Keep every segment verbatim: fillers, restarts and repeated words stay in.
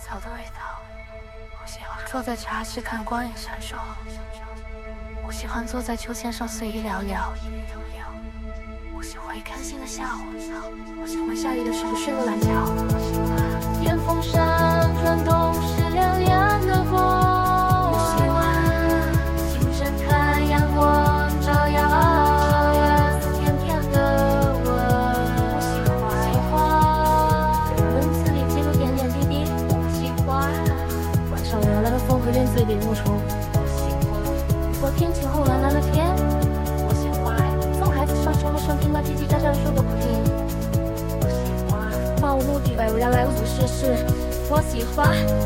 草的味道。我喜欢坐在茶室看光影闪烁。我喜欢坐在秋千上随意聊聊。我喜欢一开心的下午。我喜欢下雨的时候睡个懒觉。电风扇转动时凉凉的风。我喜欢清晨看阳光照耀甜甜的吻。我喜欢文字里记录点点滴滴。我喜欢晚上凉凉的风和院子里牧虫。我喜欢如果天气后蓝蓝的天。我喜欢送孩子上学路上听到叽叽喳喳说的不停。我喜欢漫无目的百无聊赖无所事事。我喜欢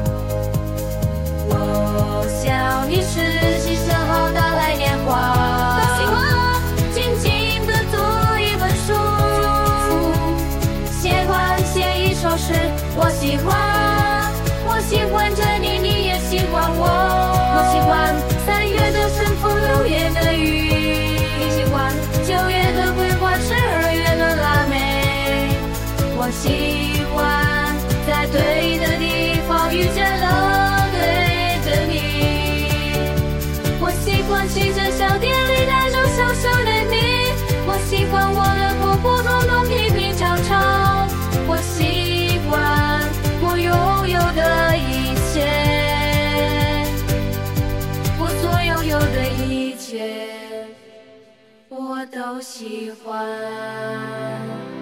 我想你是牺牲后的来年华。我喜欢静静地读一本书，写完写一首诗。我喜欢我喜欢着你，你也喜欢我。我喜欢三月的顺风，六月的雨。你喜欢九月的桂花，十二月的腊梅。我喜欢在对的地方遇见了对的你。我喜欢骑着小电驴带着小小的你。我喜欢我的普普通通平平常常。我喜欢我拥有的一切，我所拥有的一切我都喜欢。